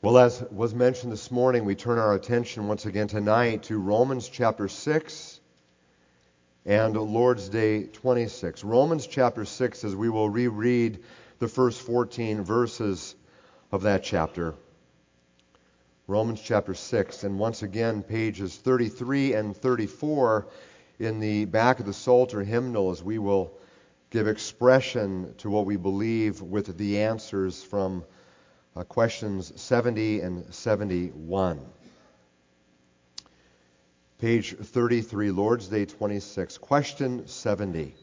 Well, as was mentioned this morning, we turn our attention once again tonight to Romans chapter 6 and Lord's Day 26. Romans chapter 6, as we will reread the first 14 verses of that chapter. Romans chapter 6, and once again pages 33 and 34 in the back of the Psalter hymnal, as we will give expression to what we believe with the answers from questions 70 and 71. Page 33, Lord's Day 26, question 70.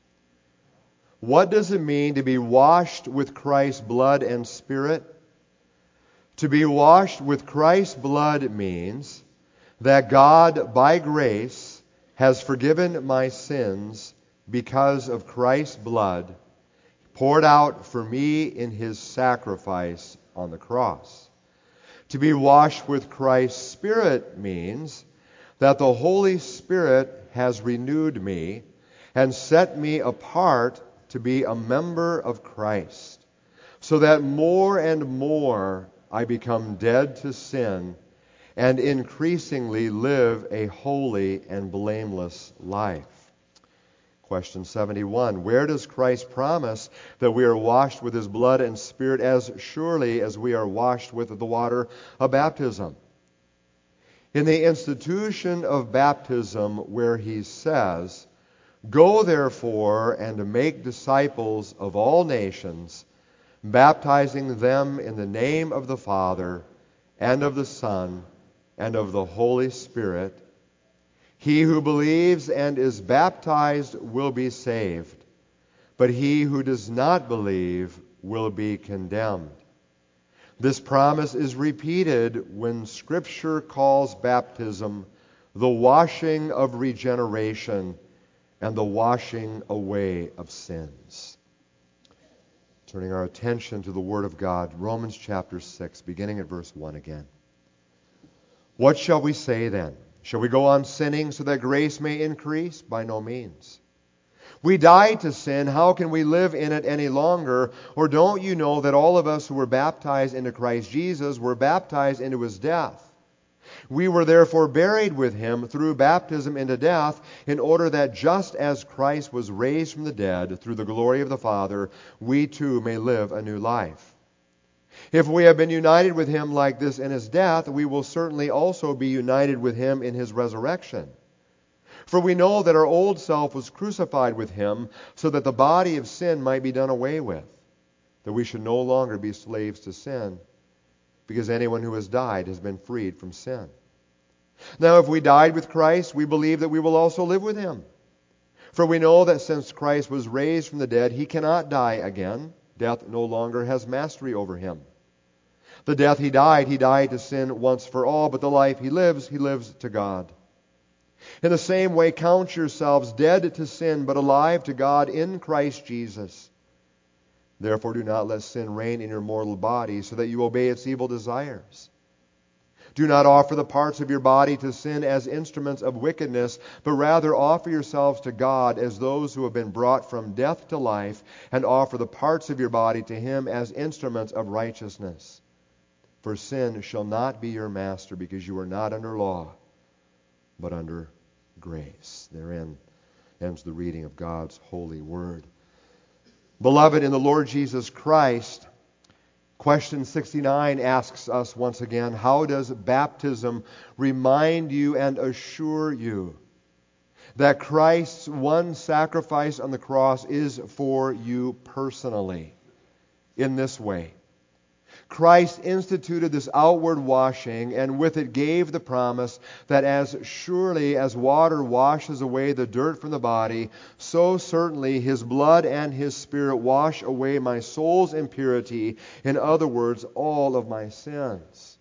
What does it mean to be washed with Christ's blood and Spirit? To be washed with Christ's blood means that God, by grace, has forgiven my sins because of Christ's blood poured out for me in His sacrifice on the cross. To be washed with Christ's Spirit means that the Holy Spirit has renewed me and set me apart to be a member of Christ, so that more and more I become dead to sin and increasingly live a holy and blameless life. Question 71. Where does Christ promise that we are washed with His blood and Spirit as surely as we are washed with the water of baptism? In the institution of baptism, where He says, "Go therefore and make disciples of all nations, baptizing them in the name of the Father and of the Son and of the Holy Spirit. He who believes and is baptized will be saved, but he who does not believe will be condemned." This promise is repeated when Scripture calls baptism the washing of regeneration and the washing away of sins. Turning our attention to the Word of God, Romans chapter 6, beginning at verse 1 again. What shall we say then? Shall we go on sinning so that grace may increase? By no means. We died to sin. How can we live in it any longer? Or don't you know that all of us who were baptized into Christ Jesus were baptized into His death? We were therefore buried with Him through baptism into death, in order that just as Christ was raised from the dead through the glory of the Father, we too may live a new life. If we have been united with Him like this in His death, we will certainly also be united with Him in His resurrection. For we know that our old self was crucified with Him, so that the body of sin might be done away with, that we should no longer be slaves to sin, because anyone who has died has been freed from sin. Now if we died with Christ, we believe that we will also live with Him. For we know that since Christ was raised from the dead, He cannot die again. Death no longer has mastery over Him. The death He died to sin once for all, but the life He lives to God. In the same way, count yourselves dead to sin, but alive to God in Christ Jesus. Therefore do not let sin reign in your mortal body, so that you obey its evil desires. Do not offer the parts of your body to sin as instruments of wickedness, but rather offer yourselves to God as those who have been brought from death to life, and offer the parts of your body to Him as instruments of righteousness. For sin shall not be your master, because you are not under law, but under grace. Therein ends the reading of God's holy word. Beloved in the Lord Jesus Christ, question 69 asks us once again, how does baptism remind you and assure you that Christ's one sacrifice on the cross is for you personally? In this way, Christ instituted this outward washing, and with it gave the promise that as surely as water washes away the dirt from the body, so certainly His blood and His Spirit wash away my soul's impurity, in other words, all of my sins.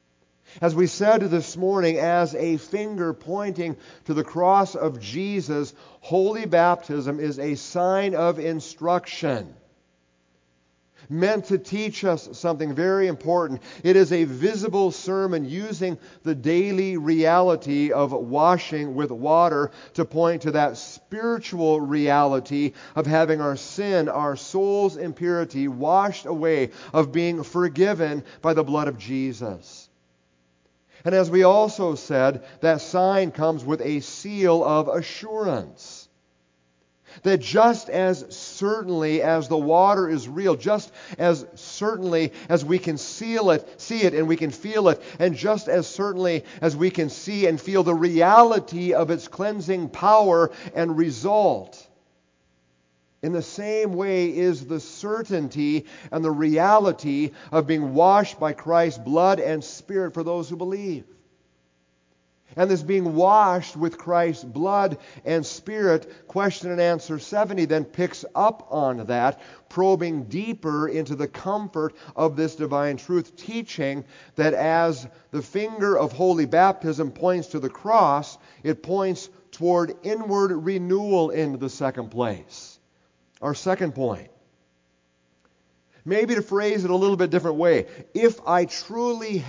As we said this morning, as a finger pointing to the cross of Jesus, holy baptism is a sign of instruction. meant to teach us something very important. It is a visible sermon using the daily reality of washing with water to point to that spiritual reality of having our sin, our soul's impurity washed away, of being forgiven by the blood of Jesus. And as we also said, that sign comes with a seal of assurance. That just as certainly as the water is real, just as certainly as we can see it and we can feel it, and just as certainly as we can see and feel the reality of its cleansing power and result, in the same way is the certainty and the reality of being washed by Christ's blood and Spirit for those who believe. And this being washed with Christ's blood and Spirit, question and answer 70 then picks up on that, probing deeper into the comfort of this divine truth, teaching that as the finger of holy baptism points to the cross, it points toward inward renewal in the second place. Our second point. Maybe to phrase it a little bit different way, if I truly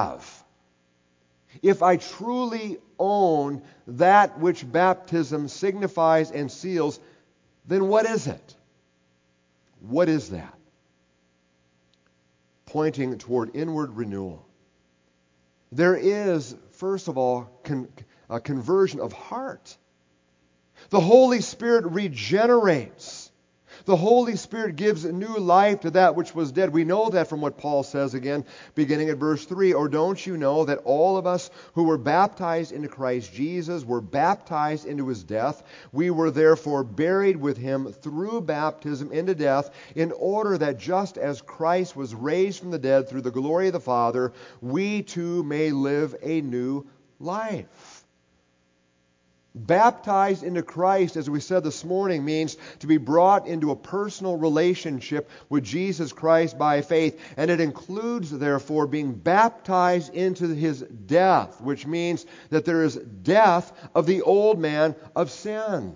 own that which baptism signifies and seals, then what is it? What is that? Pointing toward inward renewal. There is, first of all, a conversion of heart. The Holy Spirit regenerates. The Holy Spirit gives new life to that which was dead. We know that from what Paul says again, beginning at verse 3. Or don't you know that all of us who were baptized into Christ Jesus were baptized into His death? We were therefore buried with Him through baptism into death, in order that just as Christ was raised from the dead through the glory of the Father, we too may live a new life. Baptized into Christ, as we said this morning, means to be brought into a personal relationship with Jesus Christ by faith. And it includes, therefore, being baptized into His death, which means that there is death of the old man of sin.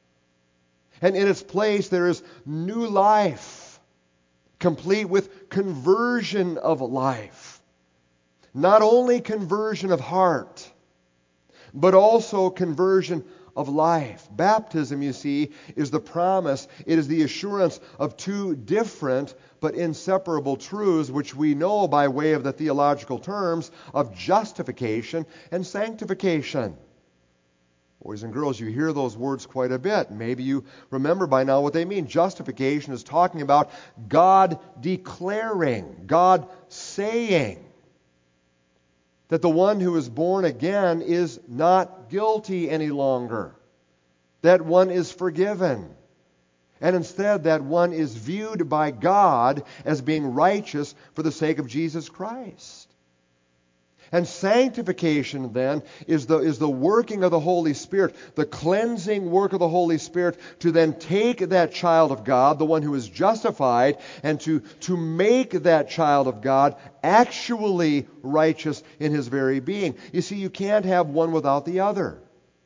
And in its place, there is new life, complete with conversion of life. Not only conversion of heart, but also conversion of life. Baptism, you see, is the promise. It is the assurance of two different but inseparable truths, which we know by way of the theological terms of justification and sanctification. Boys and girls, you hear those words quite a bit. Maybe you remember by now what they mean. Justification is talking about God declaring, God saying that the one who is born again is not guilty any longer. That one is forgiven. And instead, that one is viewed by God as being righteous for the sake of Jesus Christ. And sanctification, then, is the working of the Holy Spirit, the cleansing work of the Holy Spirit, to then take that child of God, the one who is justified, and to make that child of God actually righteous in his very being. You see, you can't have one without the other.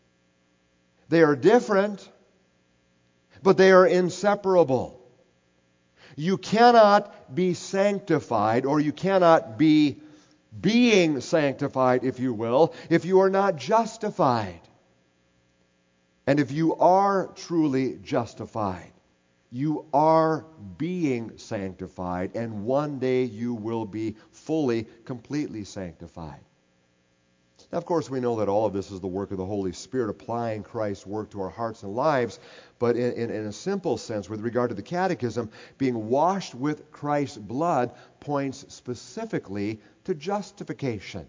They are different, but they are inseparable. You cannot be sanctified, or you cannot be being sanctified, if you will, if you are not justified. And if you are truly justified, you are being sanctified, and one day you will be fully, completely sanctified. Now, of course, we know that all of this is the work of the Holy Spirit applying Christ's work to our hearts and lives, but in a simple sense, with regard to the Catechism, being washed with Christ's blood points specifically to justification.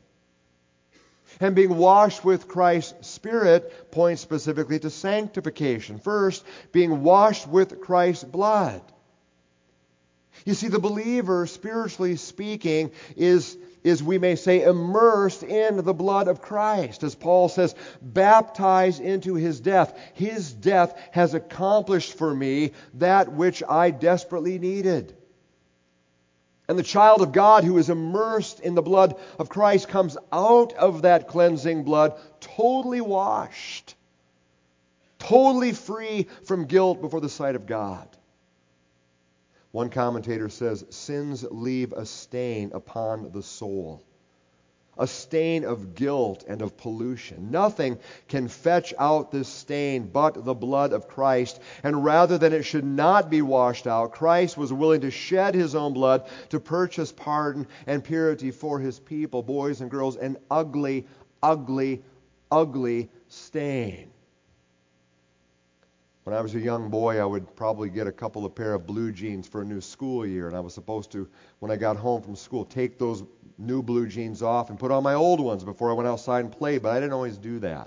And being washed with Christ's Spirit points specifically to sanctification. First, being washed with Christ's blood. You see, the believer, spiritually speaking, is we may say, immersed in the blood of Christ. As Paul says, baptized into His death. His death has accomplished for me that which I desperately needed. And the child of God who is immersed in the blood of Christ comes out of that cleansing blood totally washed, totally free from guilt before the sight of God. One commentator says, sins leave a stain upon the soul, a stain of guilt and of pollution. Nothing can fetch out this stain but the blood of Christ. And rather than it should not be washed out, Christ was willing to shed his own blood to purchase pardon and purity for his people, boys and girls, an ugly, ugly, ugly stain. When I was a young boy, I would probably get a couple of pair of blue jeans for a new school year, and I was supposed to, when I got home from school, take those new blue jeans off and put on my old ones before I went outside and played, but I didn't always do that.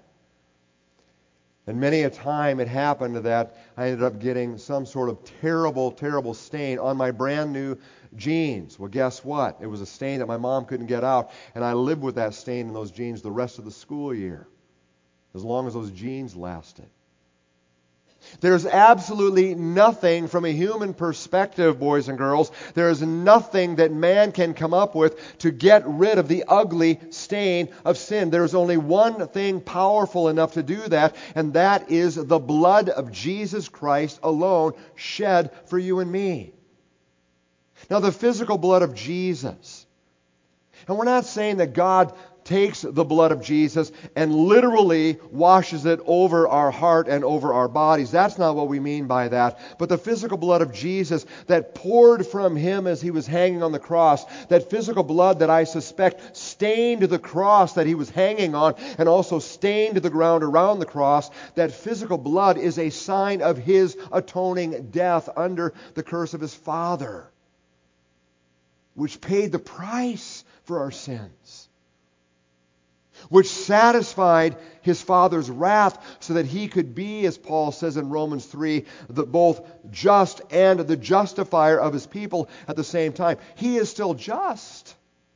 And many a time it happened that I ended up getting some sort of terrible, terrible stain on my brand new jeans. Well, guess what? It was a stain that my mom couldn't get out, and I lived with that stain in those jeans the rest of the school year, as long as those jeans lasted. There's absolutely nothing from a human perspective, boys and girls. There is nothing that man can come up with to get rid of the ugly stain of sin. There's only one thing powerful enough to do that, and that is the blood of Jesus Christ alone shed for you and me. Now, the physical blood of Jesus. And we're not saying that God takes the blood of Jesus and literally washes it over our heart and over our bodies. That's not what we mean by that. But the physical blood of Jesus that poured from him as he was hanging on the cross, that physical blood that I suspect stained the cross that he was hanging on and also stained the ground around the cross, that physical blood is a sign of his atoning death under the curse of his Father, which paid the price for our sins, which satisfied his Father's wrath so that he could be, as Paul says in Romans 3, both just and the justifier of his people at the same time. He is still just.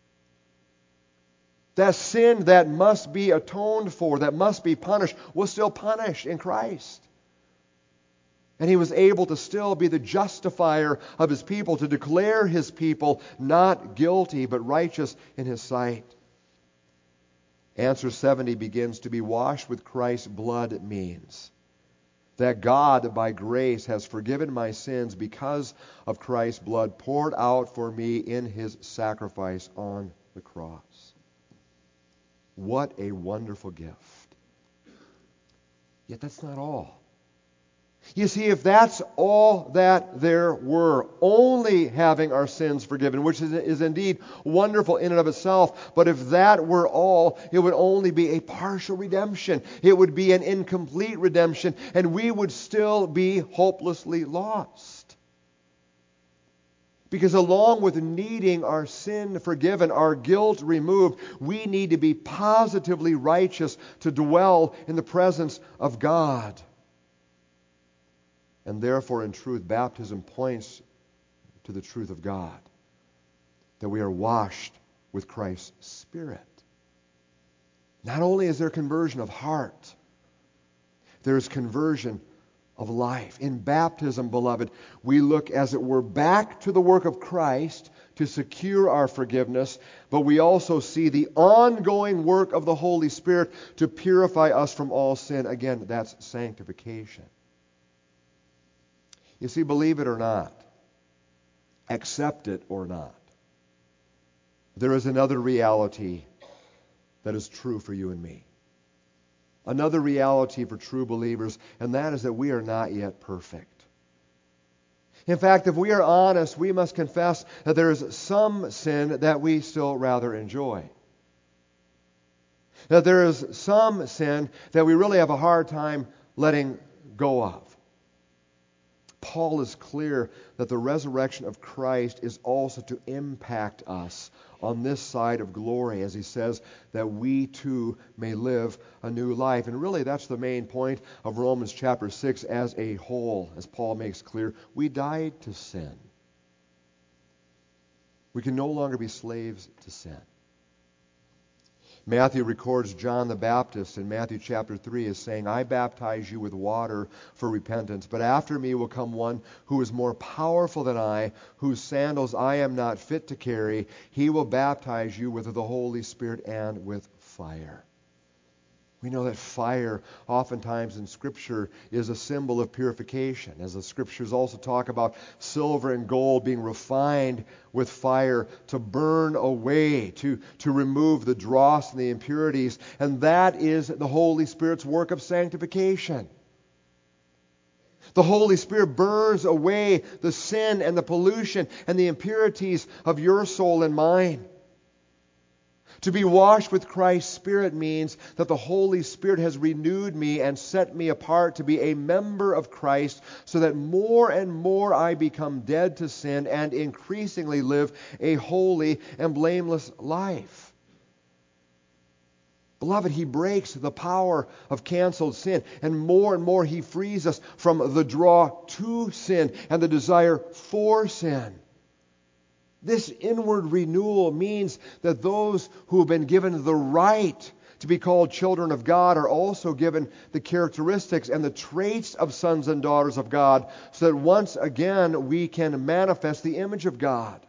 That sin that must be atoned for, that must be punished, was still punished in Christ. And he was able to still be the justifier of his people, to declare his people not guilty but righteous in his sight. Answer 70 begins, to be washed with Christ's blood means that God, by grace, has forgiven my sins because of Christ's blood poured out for me in his sacrifice on the cross. What a wonderful gift. Yet that's not all. You see, if that's all that there were, only having our sins forgiven, which is indeed wonderful in and of itself, but if that were all, it would only be a partial redemption. It would be an incomplete redemption, and we would still be hopelessly lost. Because along with needing our sin forgiven, our guilt removed, we need to be positively righteous to dwell in the presence of God. And therefore, in truth, baptism points to the truth of God, that we are washed with Christ's Spirit. Not only is there conversion of heart, there is conversion of life. In baptism, beloved, we look, as it were, back to the work of Christ to secure our forgiveness, but we also see the ongoing work of the Holy Spirit to purify us from all sin. Again, that's sanctification. You see, believe it or not, accept it or not, there is another reality that is true for you and me. Another reality for true believers, and that is that we are not yet perfect. In fact, if we are honest, we must confess that there is some sin that we still rather enjoy. That there is some sin that we really have a hard time letting go of. Paul is clear that the resurrection of Christ is also to impact us on this side of glory, as he says, that we too may live a new life. And really, that's the main point of Romans chapter 6 as a whole, as Paul makes clear. We died to sin. We can no longer be slaves to sin. Matthew records John the Baptist in Matthew chapter 3 as saying, I baptize you with water for repentance, but after me will come one who is more powerful than I, whose sandals I am not fit to carry. He will baptize you with the Holy Spirit and with fire. We know that fire, oftentimes in Scripture, is a symbol of purification, as the Scriptures also talk about silver and gold being refined with fire to burn away, to remove the dross and the impurities. And that is the Holy Spirit's work of sanctification. The Holy Spirit burns away the sin and the pollution and the impurities of your soul and mine. To be washed with Christ's Spirit means that the Holy Spirit has renewed me and set me apart to be a member of Christ, so that more and more I become dead to sin and increasingly live a holy and blameless life. Beloved, He breaks the power of canceled sin, and more He frees us from the draw to sin and the desire for sin. This inward renewal means that those who have been given the right to be called children of God are also given the characteristics and the traits of sons and daughters of God, so that once again we can manifest the image of God.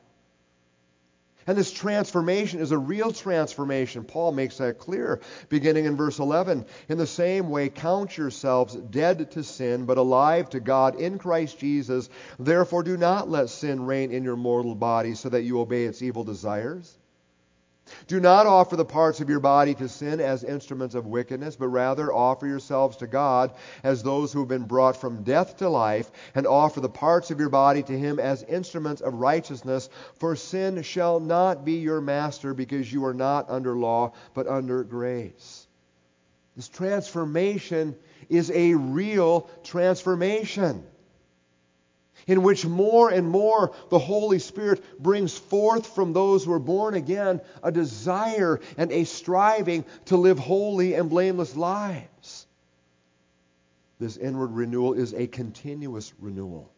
And this transformation is a real transformation. Paul makes that clear, beginning in verse 11. In the same way, count yourselves dead to sin, but alive to God in Christ Jesus. Therefore, do not let sin reign in your mortal body, so that you obey its evil desires. Do not offer the parts of your body to sin as instruments of wickedness, but rather offer yourselves to God as those who have been brought from death to life, and offer the parts of your body to Him as instruments of righteousness. For sin shall not be your master, because you are not under law, but under grace. This transformation is a real transformation, in which more and more the Holy Spirit brings forth from those who are born again a desire and a striving to live holy and blameless lives. This inward renewal is a continuous renewal.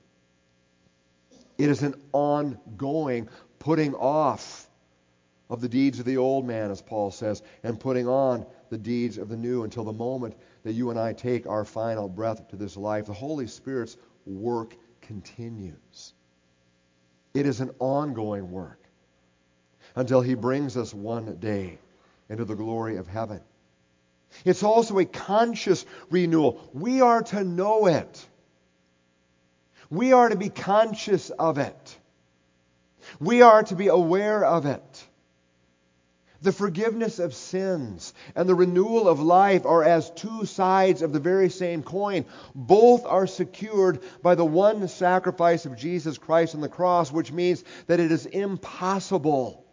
It is an ongoing putting off of the deeds of the old man, as Paul says, and putting on the deeds of the new, until the moment that you and I take our final breath to this life. The Holy Spirit's work continues. It is an ongoing work until He brings us one day into the glory of heaven. It's also a conscious renewal. We are to know it. We are to be conscious of it. We are to be aware of it. The forgiveness of sins and the renewal of life are as two sides of the very same coin. Both are secured by the one sacrifice of Jesus Christ on the cross, which means that it is impossible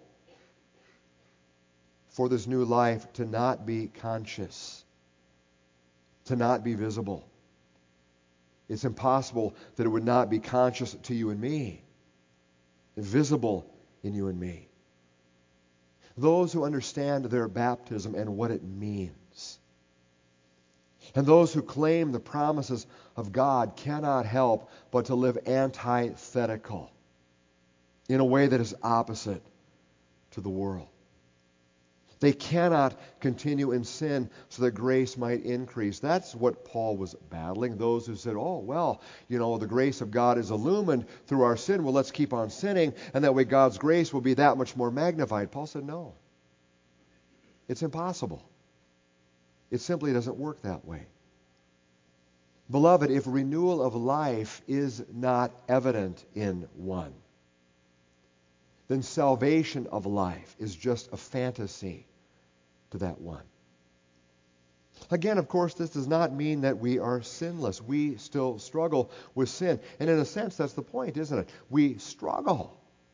for this new life to not be conscious, to not be visible. It's impossible that it would not be conscious to you and me, visible in you and me. Those who understand their baptism and what it means, and those who claim the promises of God, cannot help but to live antithetical, in a way that is opposite to the world. They cannot continue in sin so that grace might increase. That's what Paul was battling. Those who said, oh, well, the grace of God is illumined through our sin. Well, let's keep on sinning, and that way God's grace will be that much more magnified. Paul said, no. It's impossible. It simply doesn't work that way. Beloved, if renewal of life is not evident in one, then salvation of life is just a fantasy to that one. Again, of course, this does not mean that we are sinless. We still struggle with sin. And in a sense, that's the point, isn't it? We struggle.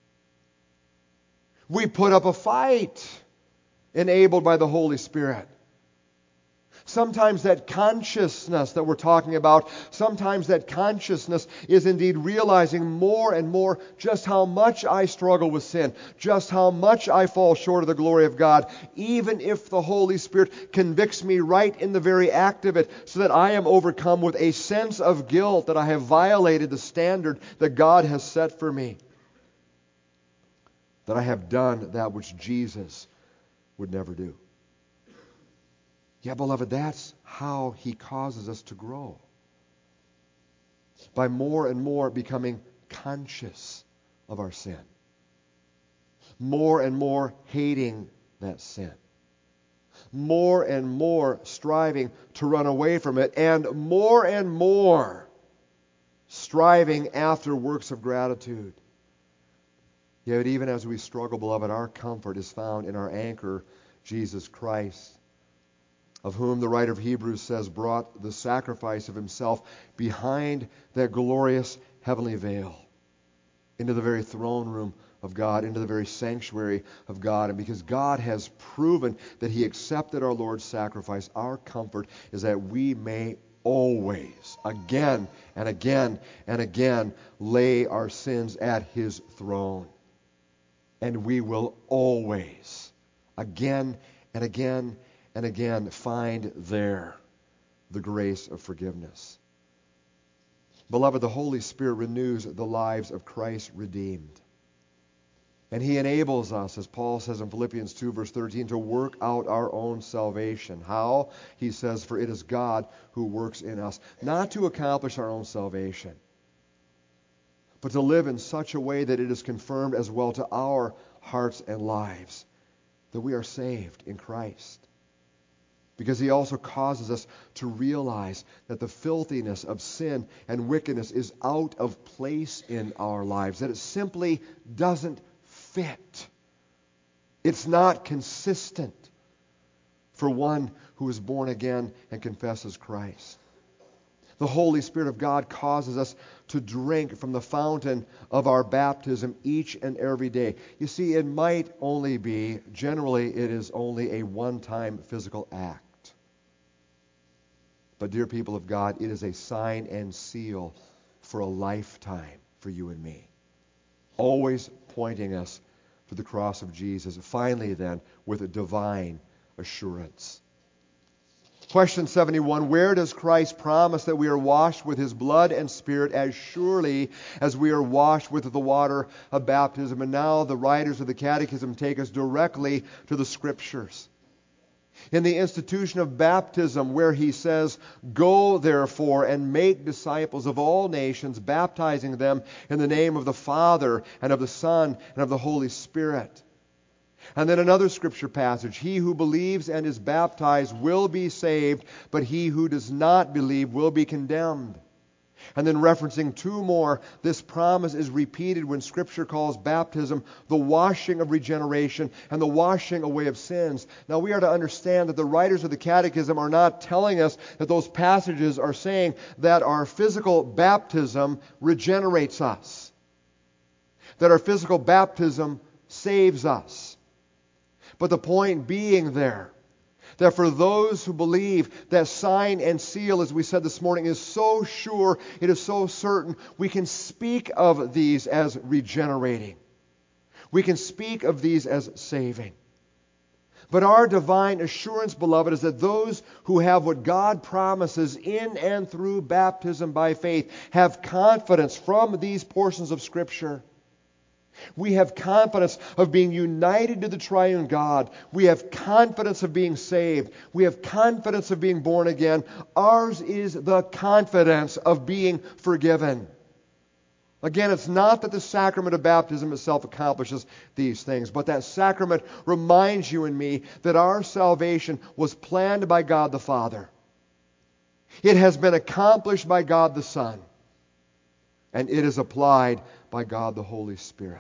We put up a fight, enabled by the Holy Spirit. Sometimes that consciousness that we're talking about, sometimes that consciousness is indeed realizing more and more just how much I struggle with sin, just how much I fall short of the glory of God, even if the Holy Spirit convicts me right in the very act of it, so that I am overcome with a sense of guilt that I have violated the standard that God has set for me, that I have done that which Jesus would never do. Yeah, beloved, that's how He causes us to grow. By more and more becoming conscious of our sin. More and more hating that sin. more and more striving to run away from it, and more striving after works of gratitude. Yet even as we struggle, beloved, our comfort is found in our anchor, Jesus Christ, of whom the writer of Hebrews says brought the sacrifice of himself behind that glorious heavenly veil into the very throne room of God, into the very sanctuary of God. And because God has proven that he accepted our Lord's sacrifice, our comfort is that we may always, again and again and again, lay our sins at his throne. And we will always, again and again and again, find there the grace of forgiveness. Beloved, the Holy Spirit renews the lives of Christ's redeemed. And he enables us, as Paul says in Philippians 2, verse 13, to work out our own salvation. How? He says, for it is God who works in us, not to accomplish our own salvation, but to live in such a way that it is confirmed as well to our hearts and lives that we are saved in Christ. Because he also causes us to realize that the filthiness of sin and wickedness is out of place in our lives, that it simply doesn't fit. It's not consistent for one who is born again and confesses Christ. The Holy Spirit of God causes us to drink from the fountain of our baptism each and every day. You see, it might only be, generally it is only a one-time physical act. But dear people of God, it is a sign and seal for a lifetime for you and me. Always pointing us to the cross of Jesus. Finally then, with a divine assurance. Question 71, where does Christ promise that we are washed with his blood and Spirit as surely as we are washed with the water of baptism? And now the writers of the Catechism take us directly to the Scriptures. In the institution of baptism, where he says, go therefore and make disciples of all nations, baptizing them in the name of the Father and of the Son and of the Holy Spirit. And then another scripture passage, he who believes and is baptized will be saved, but he who does not believe will be condemned. And then referencing two more, this promise is repeated when Scripture calls baptism the washing of regeneration and the washing away of sins. Now we are to understand that the writers of the Catechism are not telling us that those passages are saying that our physical baptism regenerates us, that our physical baptism saves us. But the point being there, that for those who believe, that sign and seal, as we said this morning, is so sure, it is so certain, we can speak of these as regenerating. We can speak of these as saving. But our divine assurance, beloved, is that those who have what God promises in and through baptism by faith have confidence from these portions of Scripture. We have confidence of being united to the triune God. We have confidence of being saved. We have confidence of being born again. Ours is the confidence of being forgiven. Again, it's not that the sacrament of baptism itself accomplishes these things, but that sacrament reminds you and me that our salvation was planned by God the Father. It has been accomplished by God the Son. And it is applied by God the Holy Spirit.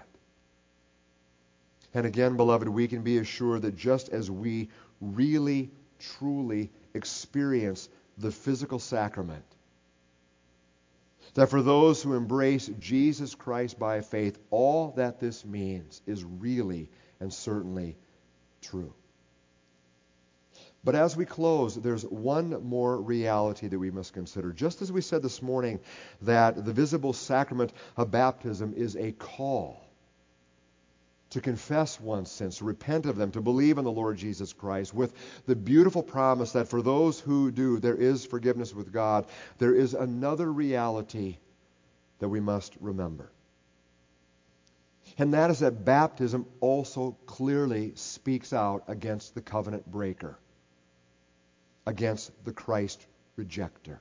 And again, beloved, we can be assured that just as we really, truly experience the physical sacrament, that for those who embrace Jesus Christ by faith, all that this means is really and certainly true. But as we close, there's one more reality that we must consider. Just as we said this morning that the visible sacrament of baptism is a call to confess one's sins, to repent of them, to believe in the Lord Jesus Christ, with the beautiful promise that for those who do, there is forgiveness with God, there is another reality that we must remember. And that is that baptism also clearly speaks out against the covenant breaker, against the Christ rejecter.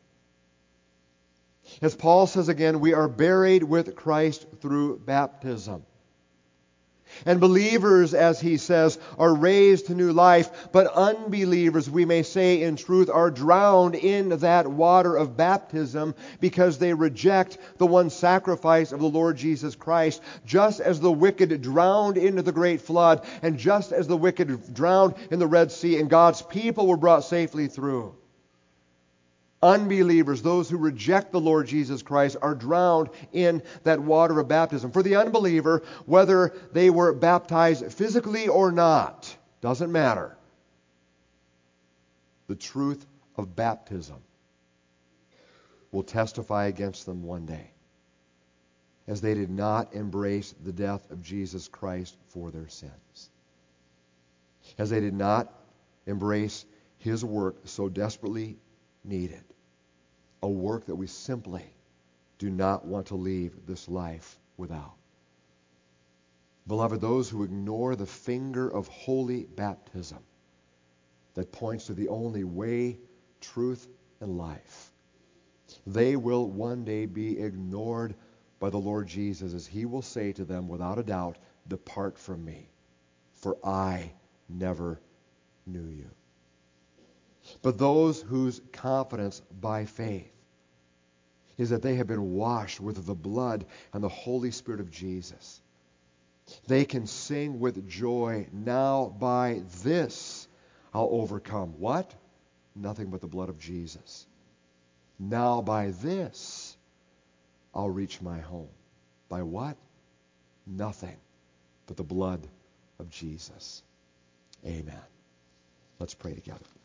As Paul says again, we are buried with Christ through baptism. And believers, as he says, are raised to new life, but unbelievers, we may say in truth, are drowned in that water of baptism because they reject the one sacrifice of the Lord Jesus Christ, just as the wicked drowned into the great flood, and just as the wicked drowned in the Red Sea, and God's people were brought safely through. Unbelievers, those who reject the Lord Jesus Christ, are drowned in that water of baptism. For the unbeliever, whether they were baptized physically or not, doesn't matter. The truth of baptism will testify against them one day, as they did not embrace the death of Jesus Christ for their sins, as they did not embrace his work so desperately needed, a work that we simply do not want to leave this life without. Beloved, those who ignore the finger of holy baptism that points to the only way, truth, and life, they will one day be ignored by the Lord Jesus, as he will say to them without a doubt, "Depart from me, for I never knew you." But those whose confidence by faith is that they have been washed with the blood and the Holy Spirit of Jesus, they can sing with joy, "Now by this I'll overcome." What? Nothing but the blood of Jesus. "Now by this I'll reach my home." By what? Nothing but the blood of Jesus. Amen. Let's pray together.